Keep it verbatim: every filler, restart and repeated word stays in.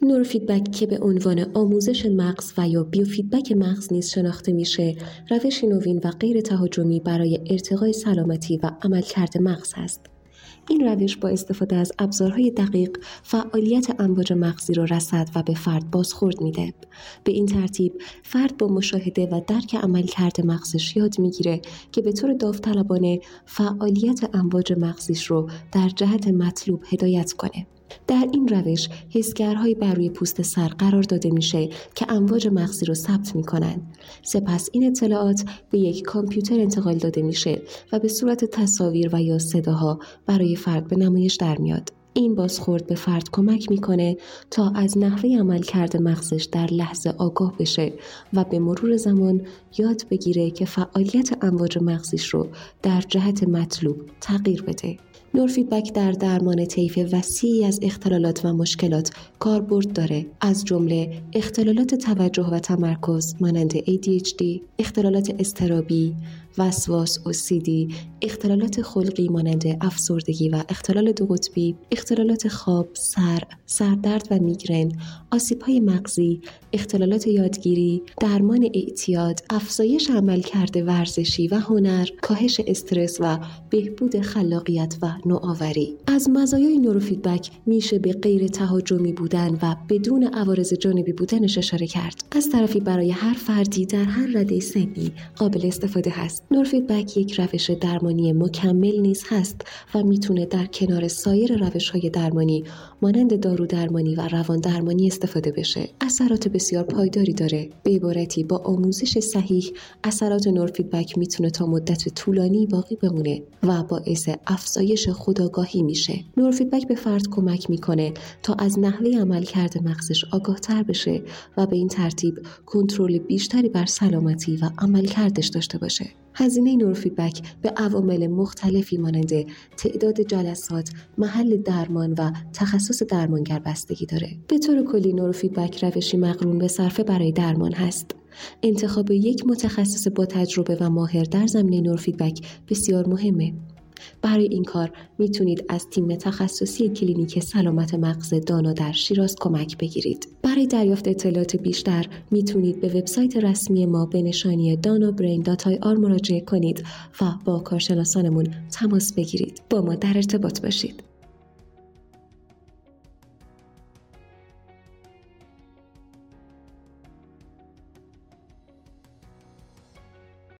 نوروفیدبک که به عنوان آموزش مغز و یا بیوفیدبک مغز نیز شناخته میشه، روشی نوین و غیر تهاجمی برای ارتقای سلامتی و عملکرد مغز است. این روش با استفاده از ابزارهای دقیق فعالیت امواج مغزی را رصد و به فرد بازخورد میده. به این ترتیب فرد با مشاهده و درک عملکرد مغزش یاد میگیره که به طور داوطلبانه فعالیت امواج مغزیش رو در جهت مطلوب هدایت کنه. در این روش حسگرهایی بر روی پوست سر قرار داده میشه که امواج مغزی رو ثبت میکنن. سپس این اطلاعات به یک کامپیوتر انتقال داده میشه و به صورت تصاویر و یا صداها برای فرد به نمایش در میاد. این بازخورد به فرد کمک میکنه تا از نحوه عملکرد مغزش در لحظه آگاه بشه و به مرور زمان یاد بگیره که فعالیت امواج مغزیش رو در جهت مطلوب تغییر بده. نوروفیدبک در درمان طیف وسیعی از اختلالات و مشکلات کاربرد داره، از جمله اختلالات توجه و تمرکز مانند ای دی اچ دی، اختلالات اضطرابی، وسواس او سی دی، اختلالات خلقی مانند افسردگی و اختلال دو قطبی، اختلالات خواب، سر، سردرد و میگرن، آسیب‌های مغزی، اختلالات یادگیری، درمان اعتیاد، افزایش عملکرد ورزشی و هنر، کاهش استرس و بهبود خلاقیت و نوآوری. از مزایای نوروفیدبک میشه به غیر تهاجمی بودن و بدون عوارض جانبی بودنش اشاره کرد. از طرفی برای هر فردی در هر رده سنی قابل استفاده هست. نوروفیدبک یک روش درمانی مکمل نیز هست و میتونه در کنار سایر روش‌های درمانی مانند دارو درمانی و روان درمانی استفاده بشه. اثرات بسیار پایداری داره. به عبارتی با آموزش صحیح اثرات نوروفیدبک میتونه تا مدت طولانی باقی بمونه و باعث افزایش خودآگاهی میشه. نوروفیدبک به فرد کمک میکنه تا از نحوه عملکرد مغزش آگاه‌تر بشه و به این ترتیب کنترل بیشتری بر سلامتی و عملکردش داشته باشه. هزینه نوروفیدبک به عوامل مختلفی مانند تعداد جلسات، محل درمان و تخصص درمانگر بستگی داره. به طور کلی نوروفیدبک روشی مقرون به صرفه برای درمان هست. انتخاب یک متخصص با تجربه و ماهر در زمینه نوروفیدبک بسیار مهمه. برای این کار میتونید از تیم تخصصی کلینیک سلامت مغز دانا در شیراز کمک بگیرید. برای دریافت اطلاعات بیشتر میتونید به وبسایت رسمی ما به نشانی دانا برین دات آی آر مراجعه کنید و با کارشناسانمون تماس بگیرید. با ما در ارتباط باشید.